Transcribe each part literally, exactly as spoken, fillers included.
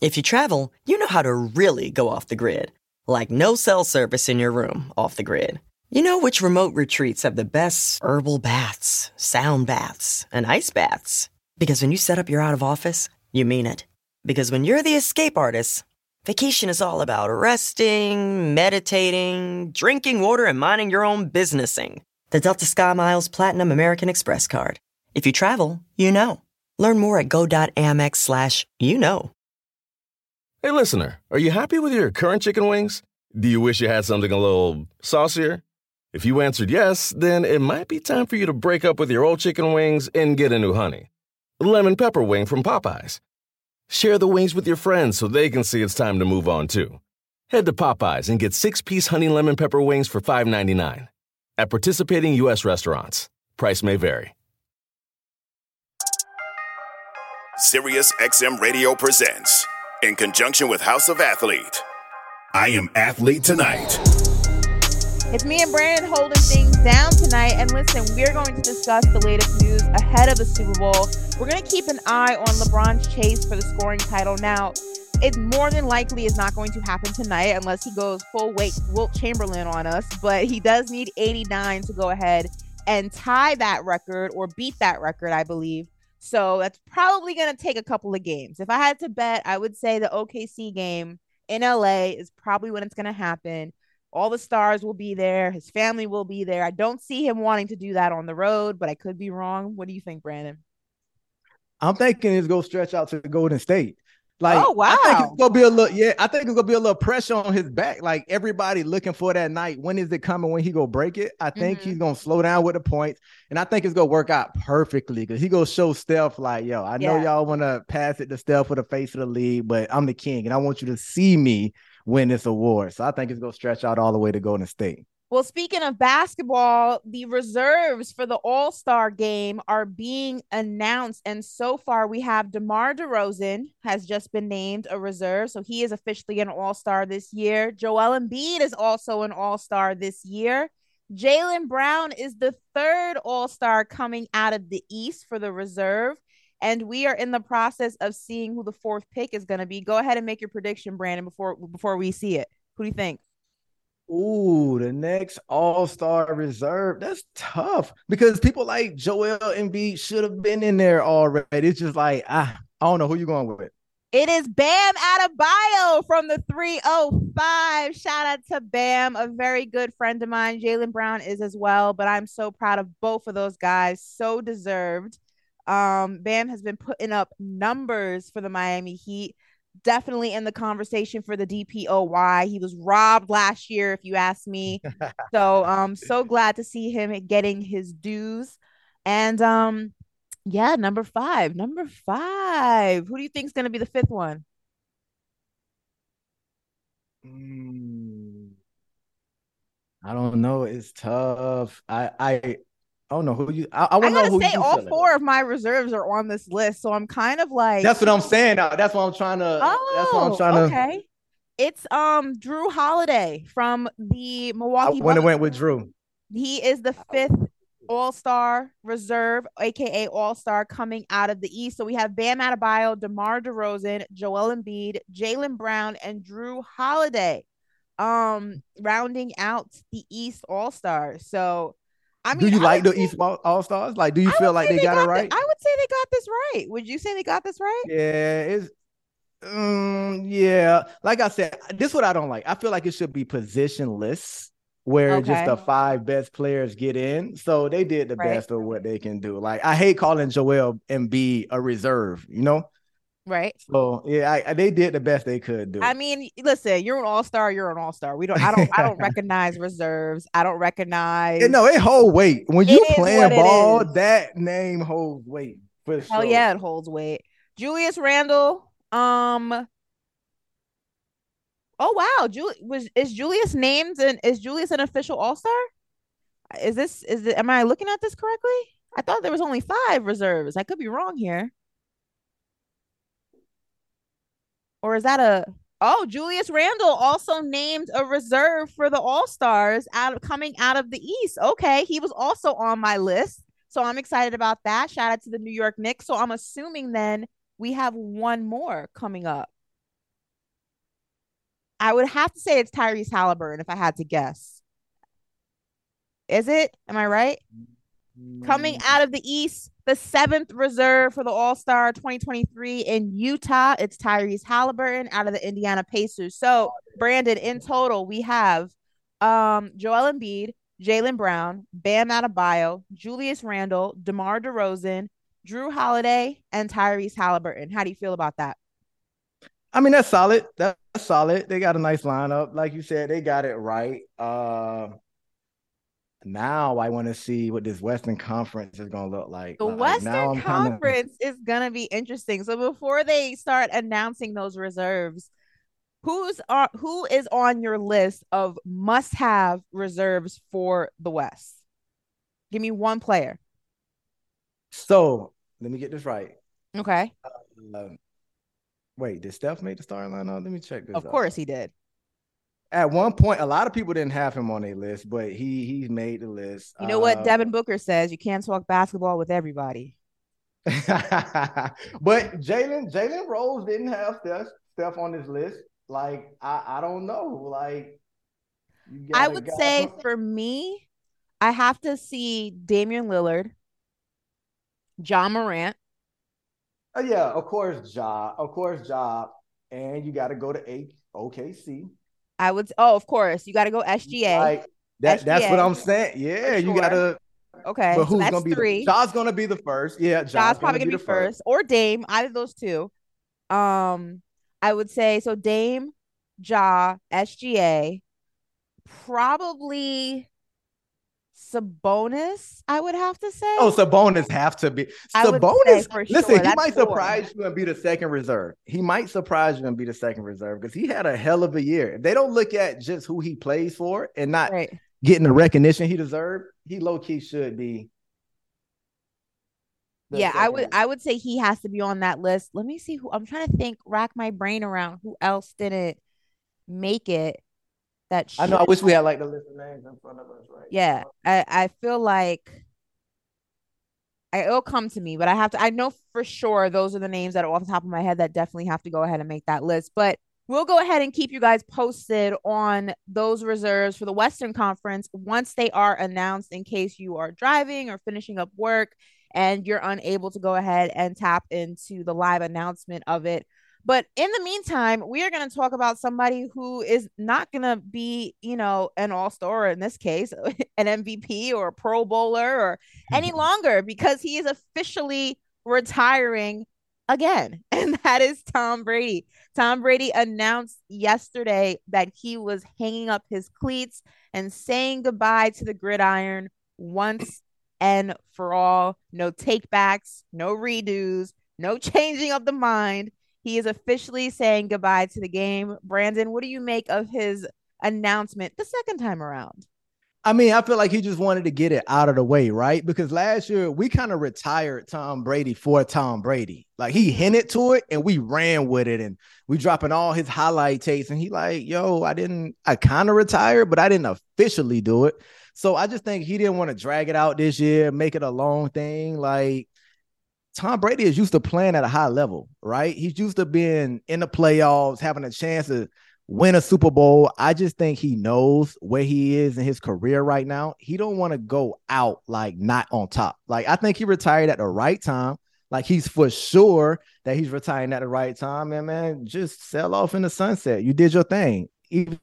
If you travel, you know how to really go off the grid. Like no cell service in your room off the grid. You know which remote retreats have the best herbal baths, sound baths, and ice baths. Because when you set up your out of office, you mean it. Because when you're the escape artist, vacation is all about resting, meditating, drinking water, and minding your own businessing. The Delta SkyMiles Platinum American Express card. If you travel, you know. Learn more at go.amex slash you know. Hey, listener, are you happy with your current chicken wings? Do you wish you had something a little saucier? If you answered yes, then it might be time for you to break up with your old chicken wings and get a new honey. Lemon pepper wing from Popeyes. Share the wings with your friends so they can see it's time to move on, too. Head to Popeyes and get six-piece honey lemon pepper wings for five ninety-nine. At participating U S restaurants. Price may vary. SiriusXM Radio presents, in conjunction with House of Athlete, I Am Athlete Tonight. It's me and Brandon holding things down tonight. And listen, we're going to discuss the latest news ahead of the Super Bowl. We're going to keep an eye on LeBron's chase for the scoring title. Now, it more than likely is not going to happen tonight unless he goes full weight Wilt Chamberlain on us. But he does need eighty-nine to go ahead and tie that record or beat that record, I believe. So that's probably going to take a couple of games. If I had to bet, I would say the O K C game in L A is probably when it's going to happen. All the stars will be there. His family will be there. I don't see him wanting to do that on the road, but I could be wrong. What do you think, Brandon? I'm thinking it's going to stretch out to Golden State. Like, oh, wow. I think it's going to be a little, yeah, I think it's going to be a little pressure on his back. Like, everybody looking for that night. When is it coming? When he going to break it? I think mm-hmm. he's going to slow down with the points. And I think it's going to work out perfectly because he going to show Steph like, yo, I know yeah. y'all want to pass it to Steph for the face of the league, but I'm the king. And I want you to see me win this award. So I think it's going to stretch out all the way to Golden State. Well, speaking of basketball, the reserves for the All-Star game are being announced. And so far, we have DeMar DeRozan has just been named a reserve. So he is officially an All-Star this year. Joel Embiid is also an All-Star this year. Jaylen Brown is the third All-Star coming out of the East for the reserve. And we are in the process of seeing who the fourth pick is going to be. Go ahead and make your prediction, Brandon, before before we see it. Who do you think? Ooh, the next All-Star reserve. That's tough because people like Joel Embiid should have been in there already. It's just like, ah, I don't know who you're going with. It is Bam Adebayo from the three oh five. Shout out to Bam, a very good friend of mine. Jaylen Brown is as well, but I'm so proud of both of those guys. So deserved. Um, Bam has been putting up numbers for the Miami Heat. Definitely in the conversation for the D P O Y. He was robbed last year, if you ask me. So um, so glad to see him getting his dues. And um, yeah, number five, number five. Who do you think is going to be the fifth one? Mm, I don't know. It's tough. I I. I don't know who you. I, I want to know who say you. All feeling. four of my reserves are on this list, so I'm kind of like. That's what I'm saying. Now. That's what I'm trying to. Oh, that's what I'm trying to. Okay, it's um Drew Holiday from the Milwaukee. I when it went with Drew. He is the fifth All-Star reserve, aka All-Star, coming out of the East. So we have Bam Adebayo, DeMar DeRozan, Joel Embiid, Jaylen Brown, and Drew Holiday, um, rounding out the East All-Stars. So. I mean, do you I like the say, East All Stars? Like, do you feel like they, they got, got it right? The, I would say they got this right. Would you say they got this right? Yeah, it's um, yeah. Like I said, this is what I don't like. I feel like it should be positionless, where okay. just the five best players get in. So they did the right. best of what they can do. Like, I hate calling Joel Embiid a reserve. You know. Right. So yeah, I, I, they did the best they could do. I mean, listen, you're an all-star, you're an all-star. We don't I don't I don't recognize reserves. I don't recognize yeah, no, it hold weight. When you playing ball, that name holds weight for sure. Hell yeah, it holds weight. Julius Randle. Um Oh wow, Julius was is Julius named and is Julius an official all-star? Is this is it am I looking at this correctly? I thought there was only five reserves. I could be wrong here. Or is that a oh Julius Randle also named a reserve for the All-Stars out of coming out of the East. Okay, he was also on my list, so I'm excited about that. Shout out to the New York Knicks. So I'm assuming then we have one more coming up. I would have to say it's Tyrese Halliburton if I had to guess. Is it? Am I right? Mm. Coming out of the East, the seventh reserve for the All-Star twenty twenty-three in Utah, it's Tyrese Halliburton out of the Indiana Pacers. So, Brandon, in total, we have um, Joel Embiid, Jaylen Brown, Bam Adebayo, Julius Randle, DeMar DeRozan, Jrue Holiday, and Tyrese Halliburton. How do you feel about that? I mean, that's solid. That's solid. They got a nice lineup. Like you said, they got it right. Uh, now I want to see what this Western Conference is going to look like. The like, Western Conference kinda... is going to be interesting. So before they start announcing those reserves, who's uh, who is on your list of must-have reserves for the West? Give me one player. So let me get this right. Okay. Uh, Wait, did Steph make the starting lineup? Let me check this out. Of course he did. At one point, a lot of people didn't have him on their list, but he he's made the list. You know uh, what Devin Booker says? You can't talk basketball with everybody. But Jalen Jalen Rose didn't have Steph, Steph on his list. Like, I, I don't know. Like, you I would say from- for me, I have to see Damian Lillard, Ja Morant. Oh, yeah, of course, Ja. Of course, Ja. And you got to go to A- O K C. I would. Oh, of course. You got to go S G A. Like, that, S G A. That's what I'm saying. Yeah, sure. You got to. Okay. But who's so going to be three. the Ja's going to be the first. Yeah, Ja's, Ja's probably going to be, be first. first. Or Dame. Either of those two. Um, I would say so Dame, Ja, S G A. Probably Sabonis, I would have to say. Oh, Sabonis have to be. Sabonis, listen, sure. he might four. surprise you and be the second reserve. He might surprise you and be the second reserve because he had a hell of a year. If they don't look at just who he plays for and not right. getting the recognition he deserved, he low-key should be. Yeah, I would reserve. I would say he has to be on that list. Let me see who I'm trying to think, rack my brain around who else didn't make it. That I know. I wish we had like the list of names in front of us, right? Yeah, I, I feel like I, it'll come to me, but I have to. I know for sure those are the names that are off the top of my head that definitely have to go ahead and make that list. But we'll go ahead and keep you guys posted on those reserves for the Western Conference once they are announced. In case you are driving or finishing up work and you're unable to go ahead and tap into the live announcement of it. But in the meantime, we are going to talk about somebody who is not going to be, you know, an all-star in this case, an M V P or a Pro Bowler or any longer because he is officially retiring again. And that is Tom Brady. Tom Brady announced yesterday that he was hanging up his cleats and saying goodbye to the gridiron once and for all. No takebacks, no redos, no changing of the mind. He is officially saying goodbye to the game. Brandon, what do you make of his announcement the second time around? I mean, I feel like he just wanted to get it out of the way, right? Because last year we kind of retired Tom Brady for Tom Brady. Like he hinted to it and we ran with it and we dropping all his highlight tapes. And he like, yo, I didn't, I kind of retired, but I didn't officially do it. So I just think he didn't want to drag it out this year, make it a long thing. Like, Tom Brady is used to playing at a high level, right? He's used to being in the playoffs, having a chance to win a Super Bowl. I just think he knows where he is in his career right now. He don't want to go out like not on top. Like I think he retired at the right time. Like he's for sure that he's retiring at the right time. And man, just sell off in the sunset. You did your thing. Even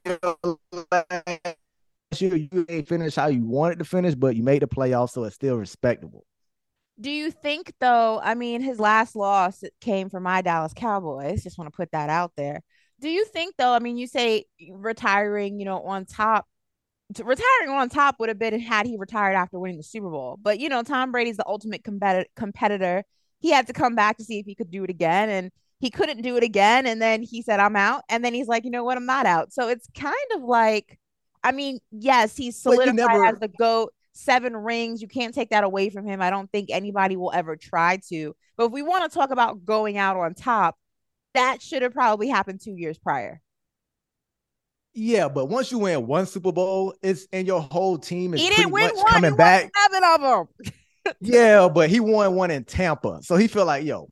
you ain't finished how you wanted to finish, but you made the playoffs, so it's still respectable. Do you think, though, I mean, his last loss came from my Dallas Cowboys. Just want to put that out there. Do you think, though, I mean, you say retiring, you know, on top, retiring on top would have been had he retired after winning the Super Bowl. But, you know, Tom Brady's the ultimate compet- competitor. He had to come back to see if he could do it again. And he couldn't do it again. And then he said, I'm out. And then he's like, you know what? I'm not out. So it's kind of like, I mean, yes, he's solidified never- as the GOAT. Seven rings. You can't take that away from him. I don't think anybody will ever try to. But if we want to talk about going out on top, that should have probably happened two years prior. Yeah, but once you win one Super Bowl, it's and your whole team is he pretty didn't win much one, coming he back. Won seven of them. Yeah, but he won one in Tampa, so he feel like, yo,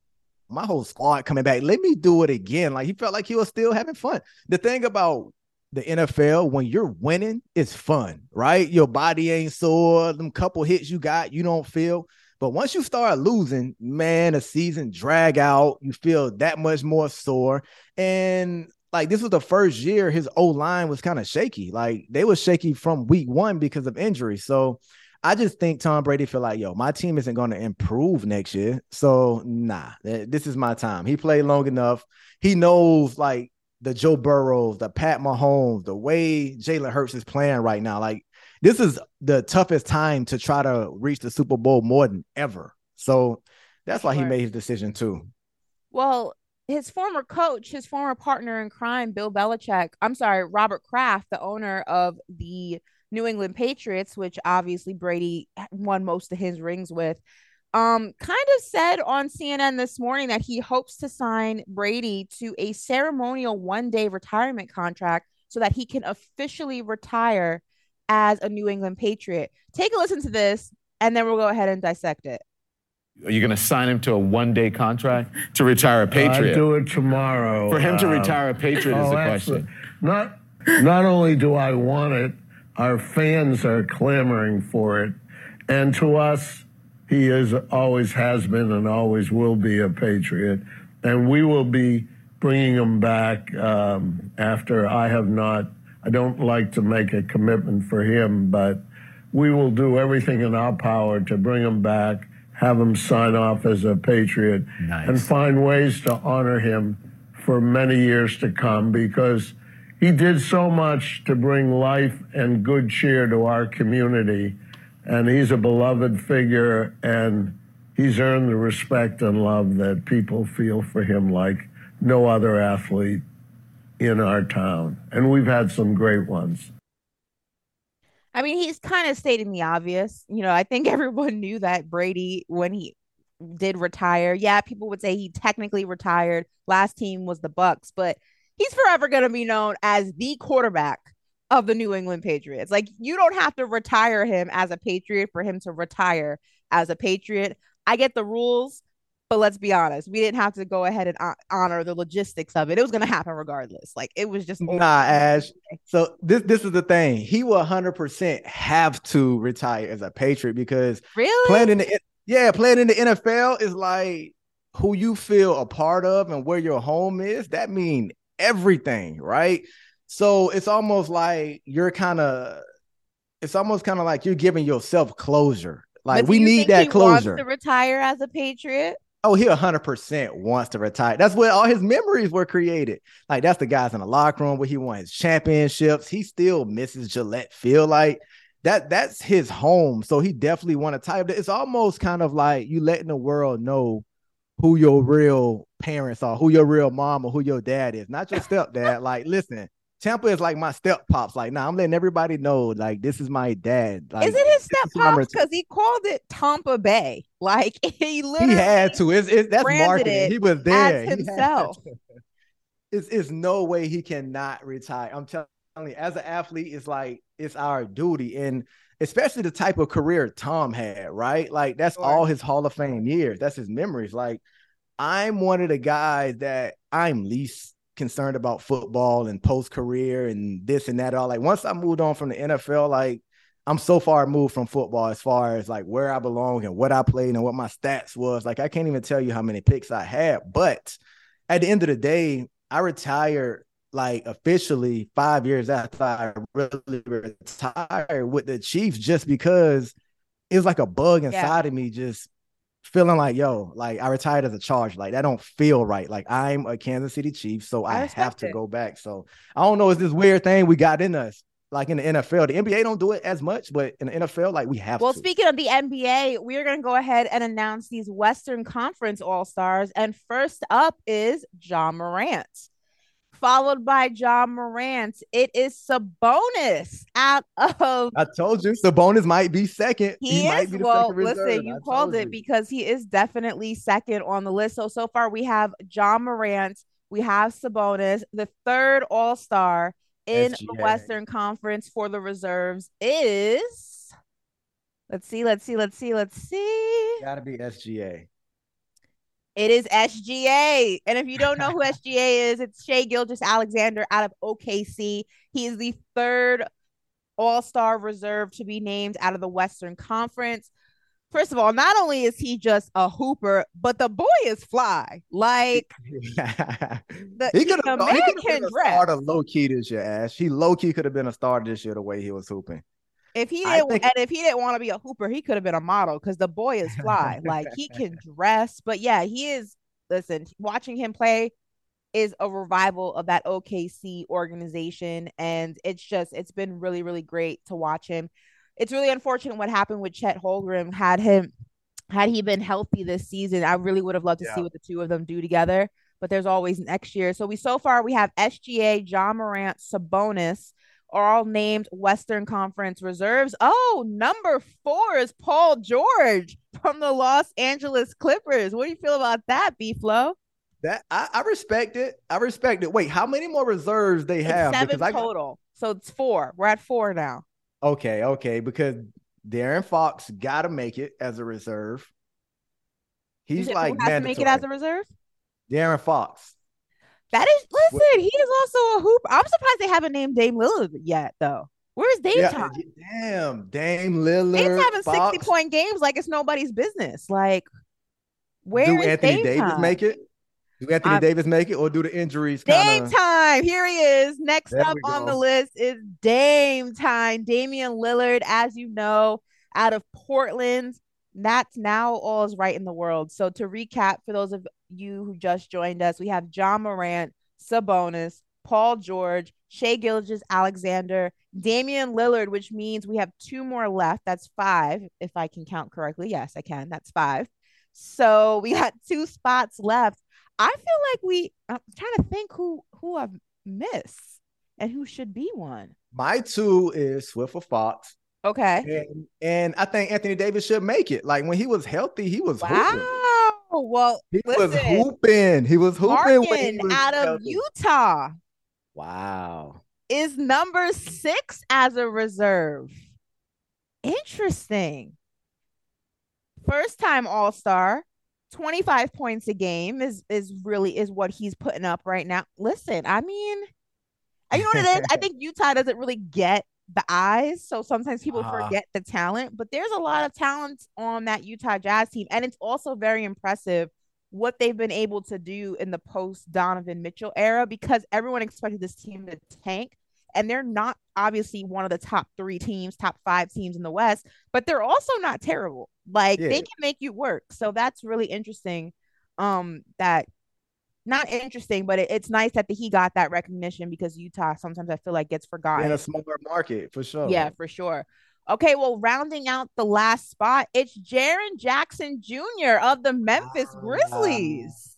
my whole squad coming back. Let me do it again. Like he felt like he was still having fun. The thing about the N F L, when you're winning, it's fun, right? Your body ain't sore. Them couple hits you got, you don't feel. But once you start losing, man, a season drag out. You feel that much more sore. And like this was the first year his O-line was kind of shaky. Like they were shaky from week one because of injury. So I just think Tom Brady feel like, yo, my team isn't going to improve next year. So nah, this is my time. He played long enough. He knows like the Joe Burrows, the Pat Mahomes, the way Jalen Hurts is playing right now. Like this is the toughest time to try to reach the Super Bowl more than ever. So that's why he made his decision too. Well, his former coach, his former partner in crime, Bill Belichick, I'm sorry, Robert Kraft, the owner of the New England Patriots, which obviously Brady won most of his rings with, um, kind of said on C N N this morning that he hopes to sign Brady to a ceremonial one-day retirement contract so that he can officially retire as a New England Patriot. Take a listen to this, and then we'll go ahead and dissect it. Are you going to sign him to a one-day contract to retire a Patriot? I'd do it tomorrow. For him to uh, retire a Patriot oh, is the question. Not, not only do I want it, our fans are clamoring for it. And to us, he is always has been and always will be a Patriot. And we will be bringing him back um, after I have not, I don't like to make a commitment for him, but we will do everything in our power to bring him back, have him sign off as a Patriot, nice. And find ways to honor him for many years to come, because he did so much to bring life and good cheer to our community, and he's a beloved figure, and he's earned the respect and love that people feel for him like no other athlete in our town, and we've had some great ones. I mean, he's kind of stating the obvious. You know, I think everyone knew that Brady, when he did retire, yeah, people would say he technically retired. Last team was the Bucs, but he's forever going to be known as the quarterback of the New England Patriots. Like, you don't have to retire him as a Patriot for him to retire as a Patriot. I get the rules, but let's be honest. We didn't have to go ahead and honor the logistics of it. It was going to happen regardless. Like, it was just. Nah, Ash. So this, this is the thing. He will one hundred percent have to retire as a Patriot because really playing in the, yeah, playing in the N F L is like who you feel a part of and where your home is. That means everything, right? So it's almost like you're kind of, it's almost kind of like you're giving yourself closure. Like, we need that closure. Wants to retire as a Patriot? Oh, he one hundred percent wants to retire. That's where all his memories were created. Like, that's the guys in the locker room where he won his championships. He still misses Gillette Field. Like, that, that's his home. So he definitely want to retire. It's almost kind of like you letting the world know who your real parents are, who your real mom or who your dad is, not your stepdad. Like, listen, Tampa is like my step pops. Like, nah, I'm letting everybody know, like, this is my dad. Like, is it his step pops? Because he called it Tampa Bay. Like, he literally he had to. It's, it's that's marketing. He was there as himself. It's it's no way he cannot retire. I'm telling you, as an athlete, it's like it's our duty, and especially the type of career Tom had. Right, like that's sure. all his Hall of Fame years. That's his memories. Like, I'm one of the guys that I'm least concerned about football and post-career and this and that all. Like, once I moved on from the N F L, like, I'm so far removed from football as far as like where I belong and what I played and what my stats was. Like, I can't even tell you how many picks I had. But at the end of the day, I retired like officially five years after I really retired with the Chiefs, just because it was like a bug inside yeah. of me, just feeling like, yo, like I retired as a Charger. Like, that don't feel right. Like, I'm a Kansas City Chief, so I, I have to it. go back. So I don't know, it's this weird thing we got in us. Like, in the N F L, the N B A don't do it as much, but in the N F L, like, we have well, to. Well, speaking of the N B A, we're going to go ahead and announce these Western Conference All-Stars. And first up is Ja Morant. Followed by Ja Morant, it is Sabonis out of. I told you, Sabonis might be second. He, he is. Might be the well, second listen, reserve. you I called it you. because he is definitely second on the list. So so far we have Ja Morant, we have Sabonis. The third All-Star in S G A. The Western Conference for the reserves is. Let's see, let's see, let's see, let's see. Gotta be S G A. It is S G A. And if you don't know who S G A is, it's Shai Gilgeous-Alexander out of O K C. He is the third All-Star reserve to be named out of the Western Conference. First of all, not only is he just a hooper, but the boy is fly. Like the, he could the have man been can a dress. starter low key this year, Ash. He low key could have been a starter this year the way he was hooping. If he didn't, think, and if he didn't want to be a hooper, he could have been a model because the boy is fly. Like he can dress, but yeah, he is. Listen, watching him play is a revival of that O K C organization, and it's just it's been really, really great to watch him. It's really unfortunate what happened with Chet Holmgren. Had him, had he been healthy this season, I really would have loved to yeah. see what the two of them do together. But there's always next year. So we so far we have S G A, Ja Morant, Sabonis are all named Western Conference reserves. Oh, number four is Paul George from the Los Angeles Clippers. What do you feel about that, B-Flow? That I, I respect it. I respect it. Wait, how many more reserves they have? It's seven because total. I... So it's four. We're at four now. Okay, okay. Because De'Aaron Fox got to make it as a reserve. He's it, like who has to make it as a reserve? De'Aaron Fox. That is, listen, he is also a hooper. I'm surprised they haven't named Dame Lillard yet, though. Where's Dame yeah, time? Damn, Dame Lillard. Dame's having Fox. sixty point games like it's nobody's business. Like, where do is Anthony Dame Davis time? make it? Do Anthony I'm, Davis make it, or do the injuries? Dame kinda... time. Here he is. Next there up on the list is Dame time. Damian Lillard, as you know, out of Portland. That's now all is right in the world. So to recap, for those of you who just joined us, we have Ja Morant, Sabonis, Paul George, Shai Gilgeous-Alexander, Damian Lillard, which means we have two more left. That's five, if I can count correctly. Yes, I can. That's five. So we got two spots left. I feel like we, I'm trying to think who, who I've missed and who should be one. My two is Swift or Fox. Okay. And, and I think Anthony Davis should make it. Like when he was healthy, he was wow. hooping. Well, he listen, was hooping. He was hooping when he was out of healthy. Utah. Wow. Is number six as a reserve. Interesting. First time All-Star. twenty-five points a game is is really is what he's putting up right now. Listen, I mean, you know what it is? I think Utah doesn't really get the eyes, so sometimes people uh, forget the talent, but there's a lot of talent on that Utah Jazz team, and it's also very impressive what they've been able to do in the post Donovan Mitchell era, because everyone expected this team to tank, and they're not obviously one of the top three teams, top five teams in the West, but they're also not terrible. Like yeah. they can make you work. So that's really interesting. Um, that not interesting, but it, it's nice that the, he got that recognition, because Utah sometimes I feel like gets forgotten. In a smaller market, for sure. Yeah, for sure. Okay, well, rounding out the last spot, it's Jaren Jackson Junior of the Memphis uh, Grizzlies.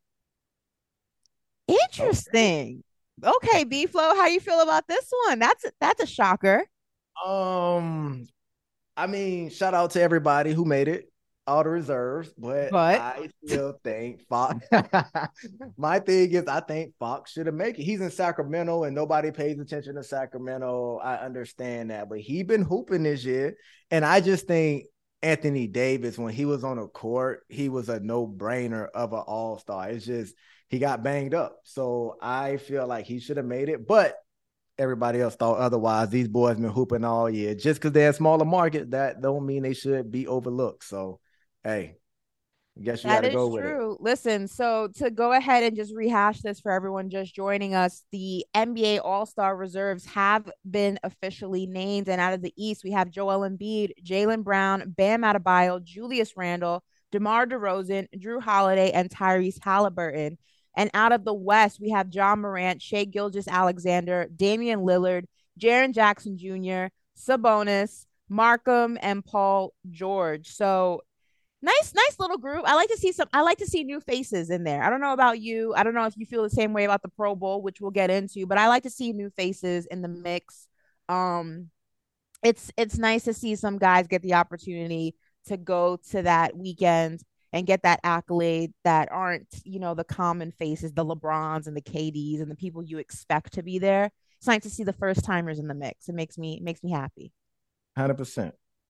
Interesting. Okay, okay B-Flow, how you feel about this one? That's that's a shocker. Um, I mean, shout out to everybody who made it. All the reserves, but, but I still think Fox. My thing is, I think Fox should have made it. He's in Sacramento, and nobody pays attention to Sacramento. I understand that, but he been hooping this year, and I just think Anthony Davis, when he was on the court, he was a no-brainer of an all-star. It's just he got banged up, so I feel like he should have made it, but everybody else thought otherwise. These boys been hooping all year. Just because they're a smaller market, that don't mean they should be overlooked. So. Hey, I guess you got to go with it. That is true. Listen, so to go ahead and just rehash this for everyone just joining us, the N B A All-Star reserves have been officially named. And out of the East, we have Joel Embiid, Jaylen Brown, Bam Adebayo, Julius Randle, DeMar DeRozan, Drew Holiday, and Tyrese Halliburton. And out of the West, we have Ja Morant, Shai Gilgeous-Alexander, Damian Lillard, Jaren Jackson Junior, Sabonis, Markham, and Paul George. So Nice, nice little group. I like to see some, I like to see new faces in there. I don't know about you. I don't know if you feel the same way about the Pro Bowl, which we'll get into, but I like to see new faces in the mix. Um, it's, it's nice to see some guys get the opportunity to go to that weekend and get that accolade that aren't, you know, the common faces, the LeBrons and the K Ds and the people you expect to be there. It's nice to see the first timers in the mix. It makes me, it makes me happy. one hundred percent.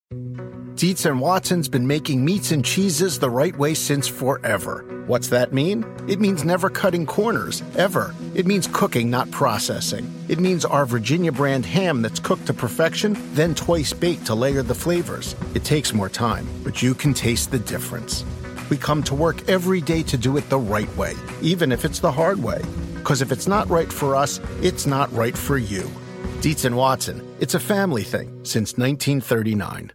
Dietz and Watson's been making meats and cheeses the right way since forever. What's that mean? It means never cutting corners, ever. It means cooking, not processing. It means our Virginia brand ham that's cooked to perfection, then twice baked to layer the flavors. It takes more time, but you can taste the difference. We come to work every day to do it the right way, even if it's the hard way. Because if it's not right for us, it's not right for you. Dietz and Watson, it's a family thing since nineteen thirty-nine.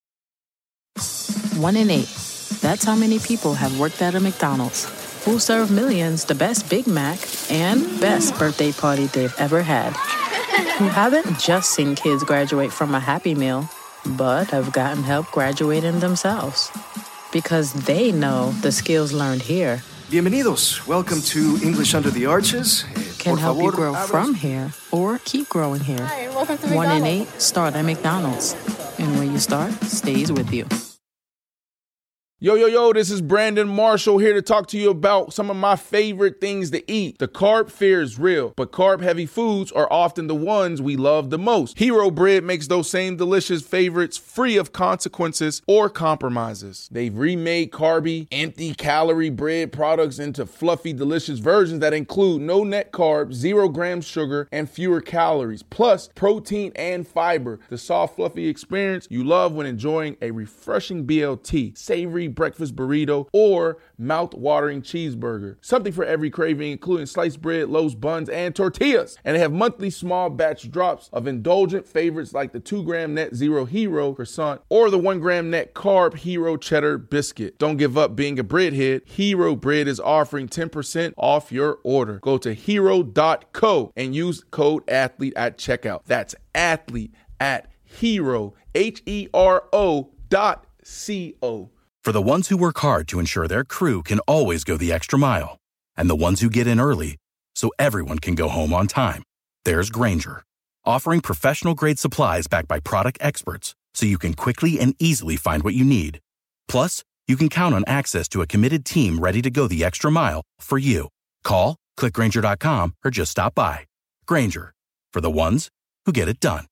One in eight. That's how many people have worked at a McDonald's. Who serve millions the best Big Mac and best birthday party they've ever had. Who haven't just seen kids graduate from a Happy Meal, but have gotten help graduating themselves. Because they know the skills learned here Bienvenidos. Welcome to English Under the Arches. can help you grow from here or keep growing here. Hi, and welcome to One in McDonald's. eight start at McDonald's. And when you start, stays with you. Yo, yo, yo, this is Brandon Marshall here to talk to you about some of my favorite things to eat. The carb fear is real, but carb-heavy foods are often the ones we love the most. Hero Bread makes those same delicious favorites free of consequences or compromises. They've remade carby, empty-calorie bread products into fluffy, delicious versions that include no net carbs, zero grams sugar, and fewer calories, plus protein and fiber. The soft, fluffy experience you love when enjoying a refreshing B L T, savory breakfast burrito, or mouth-watering cheeseburger. Something for every craving, including sliced bread, loaves, buns, and tortillas. And they have monthly small batch drops of indulgent favorites like the two gram net zero Hero croissant or the one gram net carb Hero cheddar biscuit. Don't give up being a breadhead. Hero Bread is offering ten percent off your order. Go to hero dot co and use code ATHLETE at checkout. That's athlete at hero, H E R O dot C O. For the ones who work hard to ensure their crew can always go the extra mile, and the ones who get in early so everyone can go home on time, there's Grainger, offering professional-grade supplies backed by product experts so you can quickly and easily find what you need. Plus, you can count on access to a committed team ready to go the extra mile for you. Call, click Grainger dot com, or just stop by. Grainger, for the ones who get it done.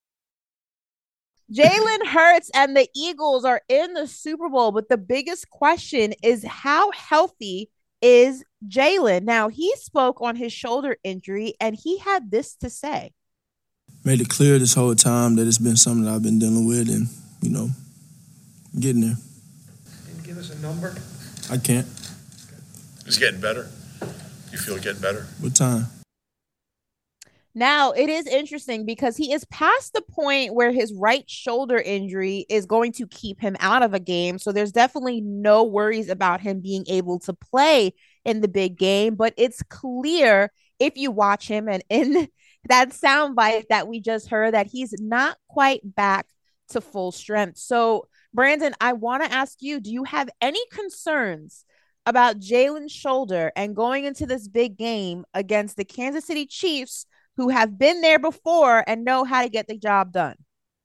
Jalen Hurts and the Eagles are in the Super Bowl, but the biggest question is how healthy is Jalen? Now, he spoke on his shoulder injury, and he had this to say. Made it clear this whole time that it's been something that I've been dealing with and, you know, getting there. Can you give us a number? I can't. It's getting better. You feel it getting better? What time? Now, it is interesting because he is past the point where his right shoulder injury is going to keep him out of a game. So there's definitely no worries about him being able to play in the big game. But it's clear if you watch him and in that soundbite that we just heard that he's not quite back to full strength. So, Brandon, I want to ask you, do you have any concerns about Jalen's shoulder and going into this big game against the Kansas City Chiefs, who have been there before and know how to get the job done?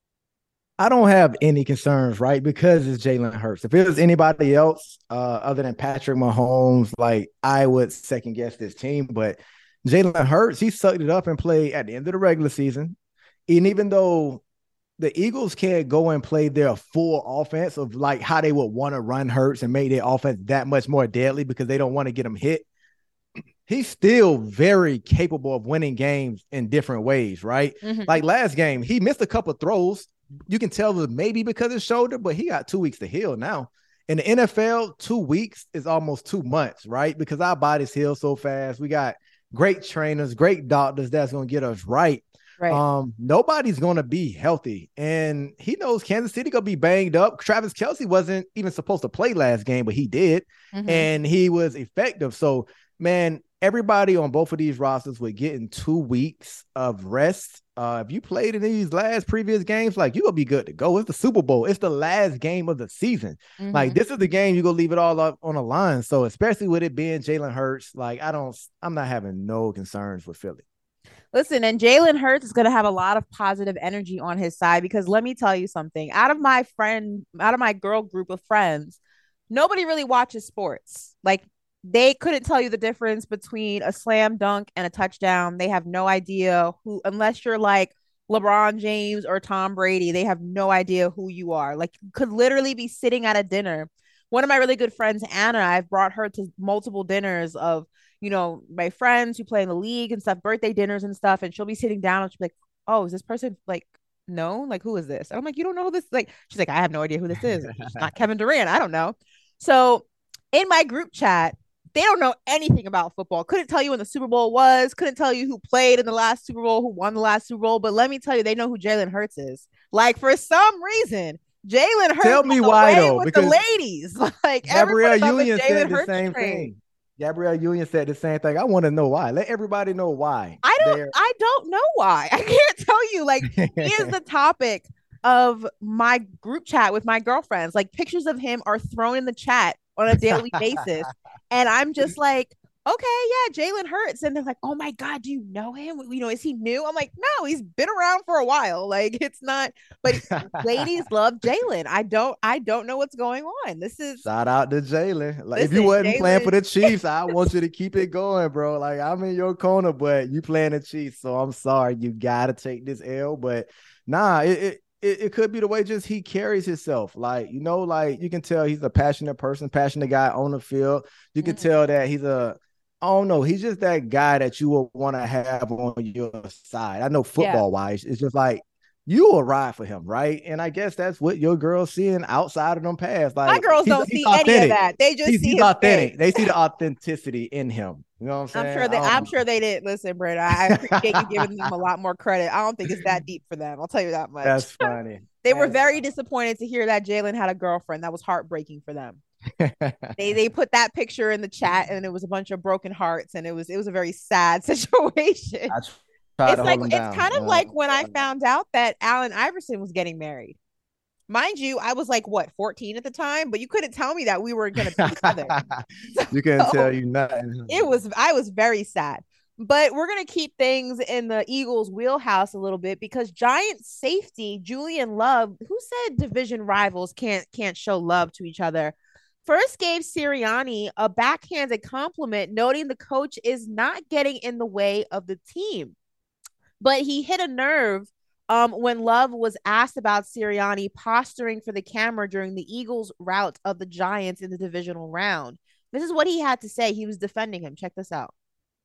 I don't have any concerns, right? Because it's Jalen Hurts. If it was anybody else uh, other than Patrick Mahomes, like I would second guess this team. But Jalen Hurts, he sucked it up and played at the end of the regular season. And even though the Eagles can't go and play their full offense of like how they would want to run Hurts and make their offense that much more deadly because they don't want to get him hit, he's still very capable of winning games in different ways, right? Mm-hmm. Like last game, he missed a couple of throws. You can tell it was maybe because of his shoulder, but he got two weeks to heal now. In the N F L, two weeks is almost two months, right? Because our bodies heal so fast. We got great trainers, great doctors that's going to get us right. Right. Um, nobody's going to be healthy. And he knows Kansas City going to be banged up. Travis Kelce wasn't even supposed to play last game, but he did. Mm-hmm. And he was effective. So, man, everybody on both of these rosters would get in two weeks of rest. Uh, if you played in these last previous games, like, you're going to be good to go. It's the Super Bowl. It's the last game of the season. Mm-hmm. Like, this is the game you're going to leave it all up on the line. So, especially with it being Jalen Hurts, like, I don't, I'm not having no concerns with Philly. Listen, and Jalen Hurts is going to have a lot of positive energy on his side because let me tell you something. Out of my friend, out of my girl group of friends, nobody really watches sports. Like, they couldn't tell you the difference between a slam dunk and a touchdown. They have no idea who, unless you're like LeBron James or Tom Brady. They have no idea who you are. Like, you could literally be sitting at a dinner. One of my really good friends, Anna, I've brought her to multiple dinners of, you know, my friends who play in the league and stuff, birthday dinners and stuff. And she'll be sitting down and she'll be like, oh, is this person like, no, like, who is this? And I'm like, you don't know who this is? Like, she's like, I have no idea who this is. It's not Kevin Durant. I don't know. So in my group chat, they don't know anything about football. Couldn't tell you when the Super Bowl was. Couldn't tell you who played in the last Super Bowl, who won the last Super Bowl. But let me tell you, they know who Jalen Hurts is. Like, for some reason, Jalen Hurts. Tell me why though, with because the ladies, like Gabrielle Union said the Hurts same train. thing. Gabrielle Union said the same thing. I want to know why. Let everybody know why. I don't. They're... I don't know why. I can't tell you. Like, he is the topic of my group chat with my girlfriends. Like, pictures of him are thrown in the chat on a daily basis, and I'm just like, okay, yeah, Jalen Hurts. And they're like, oh my God, do you know him? You know, is he new? I'm like, no, he's been around for a while. Like, it's not, but ladies love Jalen. I don't, I don't know what's going on. This is shout out to Jalen. Like, Listen, if you wasn't Jalen... playing for the Chiefs, I want you to keep it going, bro. Like, I'm in your corner, but you playing the Chiefs. So I'm sorry, you gotta take this L. But nah, it, it It, it could be the way just he carries himself. Like, you know, like you can tell he's a passionate person, passionate guy on the field. You can mm-hmm. tell that he's a, I don't know, he's just that guy that you will want to have on your side. I know football wise, yeah. It's just like you will ride for him, right? And I guess that's what your girls seeing outside of them pass. Like, my girls don't see any of that. They just he's, see he's his authentic. face. They see the authenticity in him. You know what I'm saying? I'm sure they. I'm sure they did. Listen, Brent, I appreciate you giving them a lot more credit. I don't think it's that deep for them. I'll tell you that much. That's funny. They That's were very funny. disappointed to hear that Jalen had a girlfriend. That was heartbreaking for them. they they put that picture in the chat, and it was a bunch of broken hearts, and it was it was a very sad situation. It's like it's kind of uh, like when I found out that Allen Iverson was getting married. Mind you, I was like, what, fourteen at the time, but you couldn't tell me that we were going to be together. You couldn't so, tell you nothing. It was, I was very sad. But we're going to keep things in the Eagles' wheelhouse a little bit because Giants safety Julian Love, who said division rivals can't can't show love to each other, first gave Sirianni a backhanded compliment, noting the coach is not getting in the way of the team. But he hit a nerve um, when Love was asked about Sirianni posturing for the camera during the Eagles' rout of the Giants in the divisional round. This is what he had to say. He was defending him. Check this out.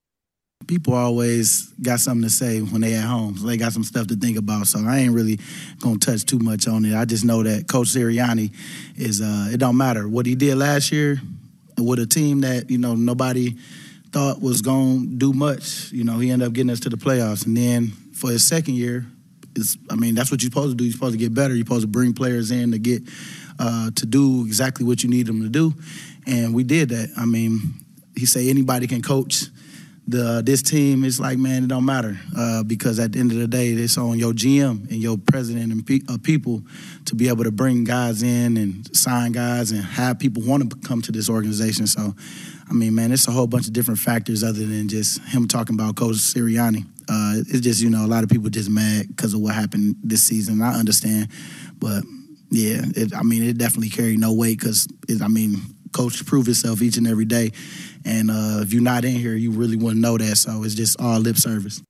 People always got something to say when they at home. So they got some stuff to think about. So I ain't really going to touch too much on it. I just know that Coach Sirianni is, uh, it don't matter what he did last year with a team that, you know, nobody thought was going to do much. You know, he ended up getting us to the playoffs. And then for his second year, it's, I mean, that's what you're supposed to do. You're supposed to get better. You're supposed to bring players in to get, uh, to do exactly what you need them to do. And we did that. I mean, he say anybody can coach the this team. Is like, man, it don't matter uh, because at the end of the day, it's on your G M and your president and pe- uh, people to be able to bring guys in and sign guys and have people want to come to this organization. So, I mean, man, it's a whole bunch of different factors other than just him talking about Coach Sirianni. Uh, it's just, you know, a lot of people just mad because of what happened this season. I understand, but yeah, it, I mean, it definitely carried no weight because, I mean, Coach proved himself each and every day. And uh, if you're not in here, you really wouldn't know that. So it's just all lip service.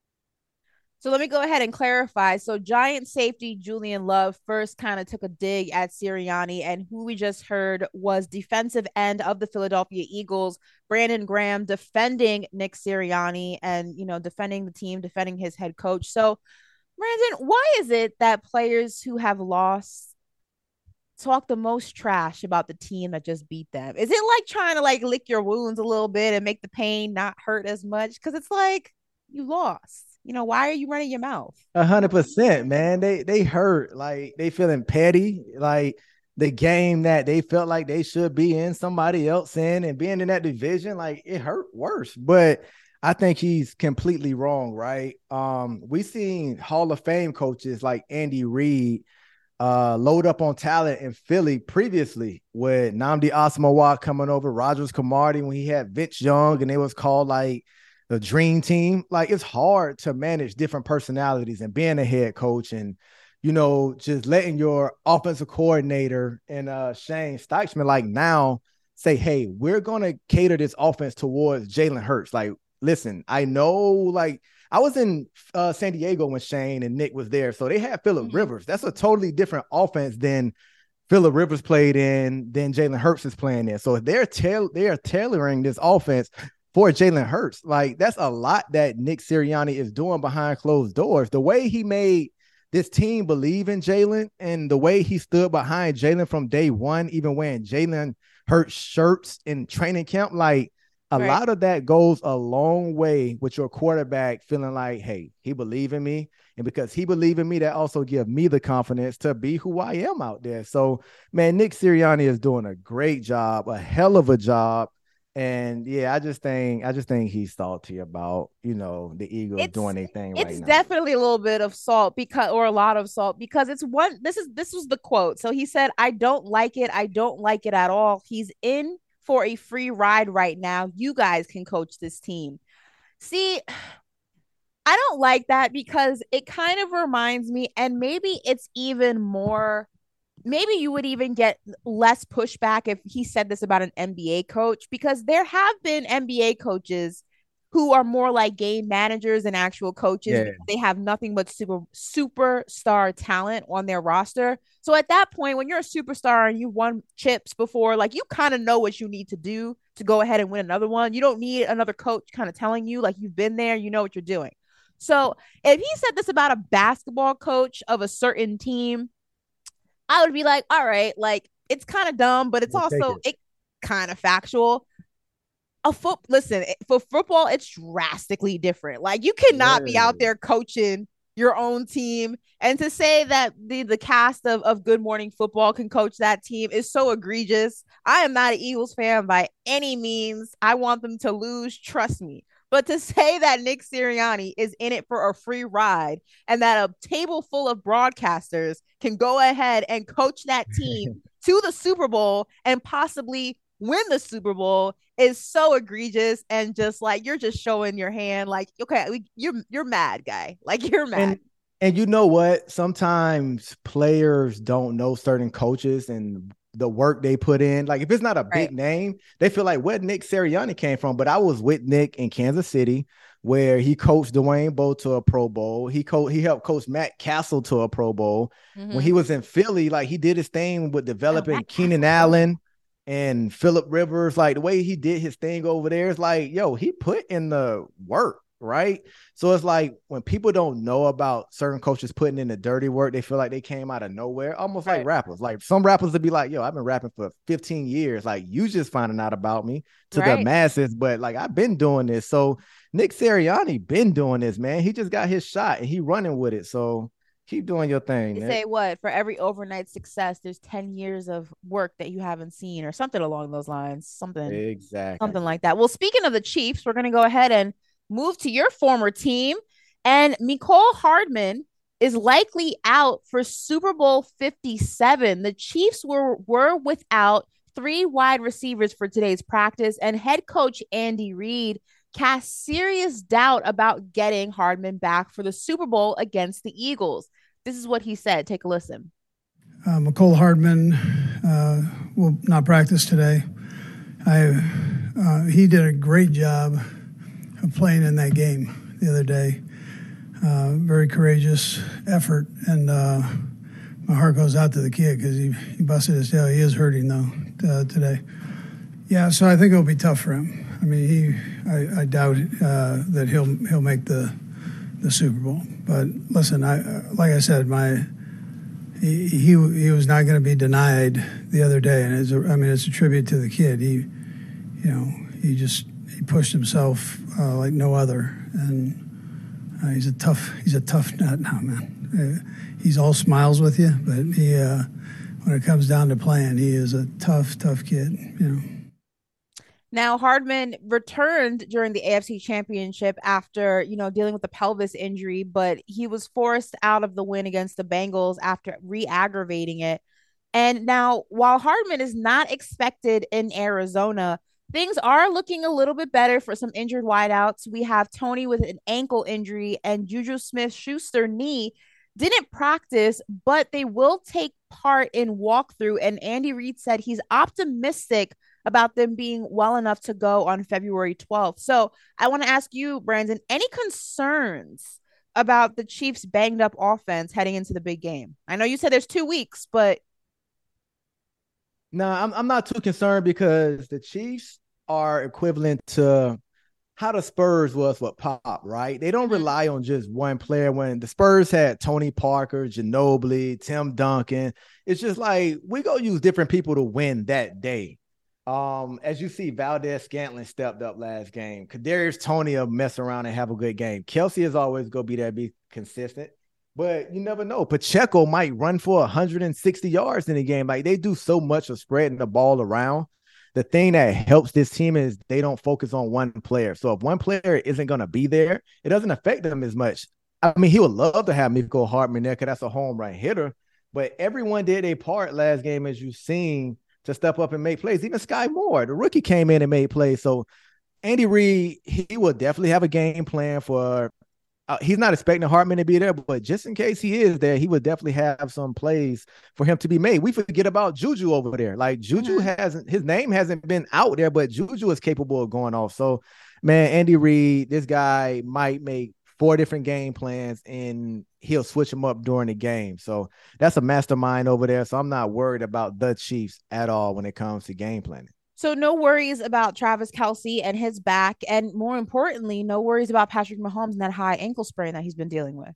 So let me go ahead and clarify. So Giant safety Julian Love first kind of took a dig at Sirianni, and who we just heard was defensive end of the Philadelphia Eagles, Brandon Graham, defending Nick Sirianni and, you know, defending the team, defending his head coach. So, Brandon, why is it that players who have lost talk the most trash about the team that just beat them? Is it like trying to like lick your wounds a little bit and make the pain not hurt as much? Because it's like you lost. You know, why are you running your mouth? A hundred percent, man. They they hurt. Like they feeling petty. Like the game that they felt like they should be in, somebody else in, and being in that division, like it hurt worse. But I think he's completely wrong, right? Um, we seen Hall of Fame coaches like Andy Reid uh, load up on talent in Philly previously with Nnamdi Asomugha coming over, Rogers Camardi when he had Vince Young, and it was called like the dream team. Like it's hard to manage different personalities and being a head coach and, you know, just letting your offensive coordinator and uh, Shane Steichman like now say, hey, we're going to cater this offense towards Jalen Hurts. Like, listen, I know like I was in uh, San Diego when Shane and Nick was there. So they had Phillip Mm-hmm. Rivers. That's a totally different offense than Phillip Rivers played in, than Jalen Hurts is playing in. So they're tail they are tailoring this offense for Jalen Hurts. Like, that's a lot that Nick Sirianni is doing behind closed doors. The way he made this team believe in Jalen and the way he stood behind Jalen from day one, even wearing Jalen Hurts shirts in training camp, like, a Right. lot of that goes a long way with your quarterback feeling like, hey, he believe in me. And because he believe in me, that also give me the confidence to be who I am out there. So, man, Nick Sirianni is doing a great job, a hell of a job. And yeah, I just think I just think he's salty about, you know, the Eagles It's- doing their thing It's right now. definitely a little bit of salt because, or a lot of salt because it's one. This is this was the quote. So he said, "I don't like it. I don't like it at all. He's in for a free ride right now. You guys can coach this team." See, I don't like that because it kind of reminds me, and maybe it's even more. Maybe you would even get less pushback if he said this about an N B A coach, because there have been N B A coaches who are more like game managers than actual coaches. Yeah. Because they have nothing but super superstar talent on their roster. So at that point, when you're a superstar and you won chips before, like, you kind of know what you need to do to go ahead and win another one. You don't need another coach kind of telling you, like, you've been there, you know what you're doing. So if he said this about a basketball coach of a certain team, I would be like, all right, like, it's kind of dumb, but it's We'll take also it kind of factual. A foot, listen, for football, it's drastically different. Like, you cannot be out there coaching your own team, and to say that the the cast of, of Good Morning Football can coach that team is so egregious. I am not an Eagles fan by any means. I want them to lose, trust me. But to say that Nick Sirianni is in it for a free ride and that a table full of broadcasters can go ahead and coach that team to the Super Bowl and possibly win the Super Bowl is so egregious, and just like, you're just showing your hand. Like, okay, we, you're you're mad, guy. Like, you're mad. And, and you know what? Sometimes players don't know certain coaches and the work they put in. Like, if it's not a big Right. name, they feel like where Nick Sirianni came from. But I was with Nick in Kansas City, where he coached Dwayne Bowe to a Pro Bowl. He co- he helped coach Matt Castle to a Pro Bowl. Mhm. When he was in Philly, like, he did his thing with developing Matt Keenan Allen and Phillip Rivers. Like, the way he did his thing over there is like, yo, he put in the work, right? So it's like, when people don't know about certain coaches putting in the dirty work, they feel like they came out of nowhere, almost like Right. rappers. Like, some rappers would be like, yo, I've been rapping for fifteen years. Like, you just finding out about me to the Right. masses, but like, I've been doing this. So Nick Sirianni been doing this, man. He just got his shot and he running with it. So keep doing your thing, They Nick. say what? For every overnight success, there's ten years of work that you haven't seen, or something along those lines. Something. Exactly. Something like that. Well, speaking of the Chiefs, we're going to go ahead and move to your former team. And Mecole Hardman is likely out for Super Bowl fifty-seven. The Chiefs were, were without three wide receivers for today's practice, and head coach Andy Reid cast serious doubt about getting Hardman back for the Super Bowl against the Eagles. This is what he said. Take a listen. Uh, Mecole Hardman uh, will not practice today. I uh, he did a great job of playing in that game the other day. Uh, very courageous effort, and uh, my heart goes out to the kid because he, he busted his tail. He is hurting though uh, today. Yeah, so I think it'll be tough for him. I mean, he I, I doubt uh, that he'll he'll make the the Super Bowl. But listen, I like I said, my he he, he was not going to be denied the other day, and it's a, I mean it's a tribute to the kid. He you know he just he pushed himself uh, like no other, and uh, he's a tough he's a tough nut now, man. Uh, he's all smiles with you, but he uh, when it comes down to playing, he is a tough tough kid. You know. Now, Hardman returned during the A F C Championship after, you know, dealing with a pelvis injury, but he was forced out of the win against the Bengals after re-aggravating it. And now, while Hardman is not expected in Arizona, things are looking a little bit better for some injured wideouts. We have Tony with an ankle injury, and Juju Smith-Schuster knee didn't practice, but they will take part in walkthrough. And Andy Reid said he's optimistic about them being well enough to go on February twelfth. So I want to ask you, Brandon, any concerns about the Chiefs' banged up offense heading into the big game? I know you said there's two weeks, but no, I'm I'm not too concerned because the Chiefs are equivalent to how the Spurs was with Pop, right? They don't rely on just one player. When the Spurs had Tony Parker, Ginobili, Tim Duncan, it's just like we go use different people to win that day. Um, as you see, Valdez-Scantling stepped up last game. Kadarius Toney will mess around and have a good game. Kelsey is always going to be there, be consistent. But you never know. Pacheco might run for one hundred sixty yards in a game. Like, they do so much of spreading the ball around. The thing that helps this team is they don't focus on one player. So if one player isn't going to be there, it doesn't affect them as much. I mean, he would love to have Mecole Hardman there because that's a home run hitter. But everyone did a part last game, as you've seen, to step up and make plays. Even Sky Moore, the rookie, came in and made plays. So Andy Reid, he will definitely have a game plan for uh, – he's not expecting Hardman to be there, but just in case he is there, he would definitely have some plays for him to be made. We forget about Juju over there. Like, Juju mm-hmm. hasn't – his name hasn't been out there, but Juju is capable of going off. So, man, Andy Reid, this guy might make four different game plans, and he'll switch them up during the game. So that's a mastermind over there. So I'm not worried about the Chiefs at all when it comes to game planning. So no worries about Travis Kelce and his back. And more importantly, no worries about Patrick Mahomes and that high ankle sprain that he's been dealing with.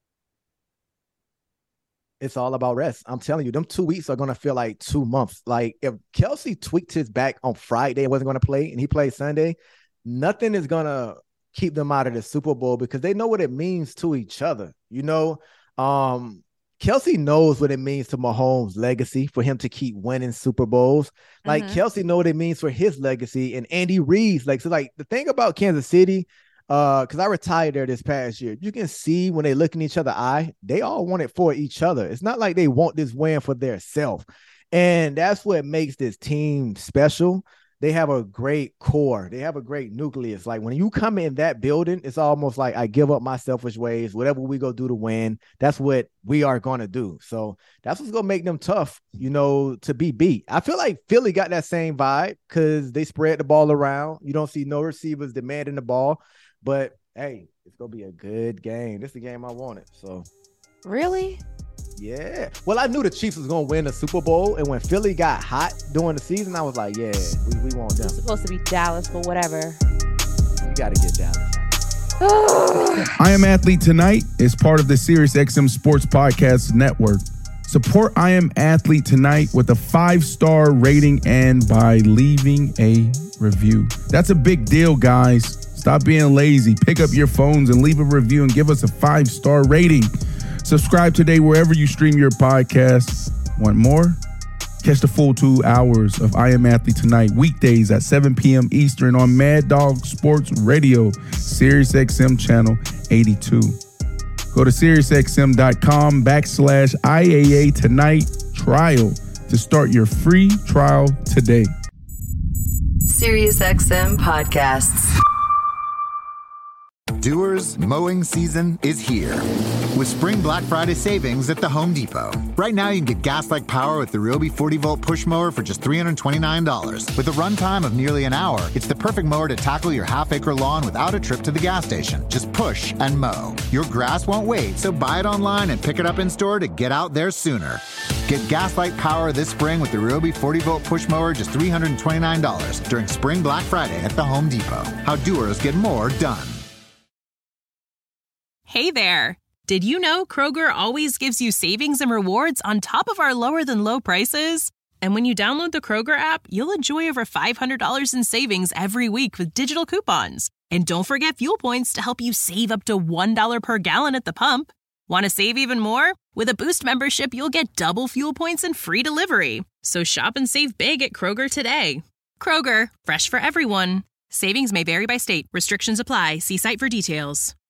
It's all about rest. I'm telling you, them two weeks are going to feel like two months. Like, if Kelce tweaked his back on Friday and wasn't going to play, and he played Sunday, nothing is going to keep them out of the Super Bowl because they know what it means to each other. You know, um, Kelce knows what it means to Mahomes' legacy for him to keep winning Super Bowls. Like, mm-hmm. Kelce knows what it means for his legacy and Andy Reid's. Like, so like the thing about Kansas City, uh, because I retired there this past year, you can see when they look in each other's eye, they all want it for each other. It's not like they want this win for their self. And that's what makes this team special. They have a great core. They have a great nucleus. Like, when you come in that building, it's almost like I give up my selfish ways. Whatever we go do to win, that's what we are going to do. So that's what's going to make them tough, you know, to be beat. I feel like Philly got that same vibe because they spread the ball around. You don't see no receivers demanding the ball. But, hey, it's going to be a good game. This is the game I wanted. So, really? Yeah. Well, I knew the Chiefs was going to win the Super Bowl, and when Philly got hot during the season, I was like, yeah, we, we want them. It's supposed to be Dallas, but whatever. You got to get Dallas. I Am Athlete Tonight is part of the SiriusXM Sports Podcast Network. Support I Am Athlete Tonight with a five-star rating and by leaving a review. That's a big deal, guys. Stop being lazy. Pick up your phones and leave a review and give us a five-star rating. Subscribe today wherever you stream your podcasts. Want more? Catch the full two hours of I Am Athlete Tonight, weekdays at seven p.m. Eastern on Mad Dog Sports Radio, SiriusXM Channel eighty-two. Go to SiriusXM.com backslash IAA Tonight trial to start your free trial today. SiriusXM Podcasts. Doers, mowing season is here with Spring Black Friday savings at the Home Depot. Right now, you can get gas-like power with the Ryobi forty volt push mower for just three hundred twenty-nine dollars. With a runtime of nearly an hour, it's the perfect mower to tackle your half-acre lawn without a trip to the gas station. Just push and mow. Your grass won't wait, so buy it online and pick it up in store to get out there sooner. Get gas-like power this spring with the Ryobi forty volt push mower, just three hundred twenty-nine dollars during Spring Black Friday at the Home Depot. How doers get more done. Hey there. Did you know Kroger always gives you savings and rewards on top of our lower than low prices? And when you download the Kroger app, you'll enjoy over five hundred dollars in savings every week with digital coupons. And don't forget fuel points to help you save up to one dollar per gallon at the pump. Want to save even more? With a Boost membership, you'll get double fuel points and free delivery. So shop and save big at Kroger today. Kroger, fresh for everyone. Savings may vary by state. Restrictions apply. See site for details.